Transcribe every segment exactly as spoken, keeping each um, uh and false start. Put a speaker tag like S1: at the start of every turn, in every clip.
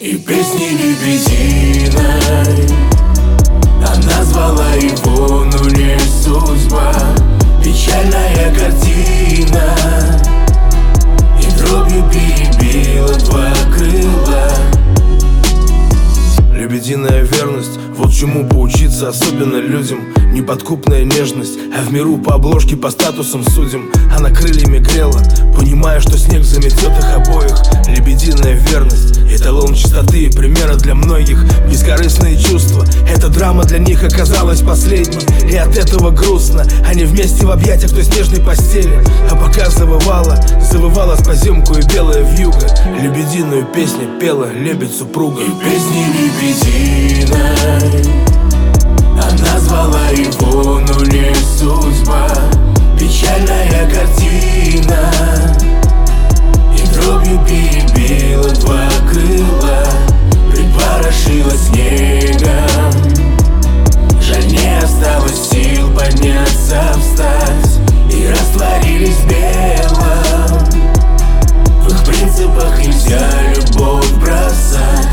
S1: И песни лебединой она звала его, но не судьба. Печальная картина и дробью перебила два крыла.
S2: Лебединая верность, вот чему поучиться особенно людям. Неподкупная нежность, а в миру по обложке, по статусам судим. Она крыльями грела, понимая, что снег заметет их обоих. Лебединая верность, эталон чистоты и примера для многих. Бескорыстные чувства, эта драма для них оказалась последней. И от этого грустно, они вместе в объятиях той снежной постели. А пока завывала, завывала с поземку и белая вьюга. Лебединую песню пела лебедь супруга.
S1: И песни лебединой она звала его, но не судьба. Печальная картина и дробью перебила два крыла. Припорошила снегом, жаль, не осталось сил подняться, встать. И растворились в белом, в их принципах нельзя любовь бросать.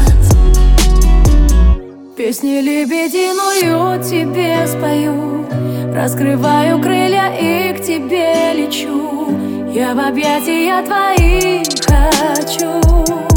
S3: Песни лебединую тебе спою, раскрываю крылья и к тебе лечу. Я в объятия твои хочу.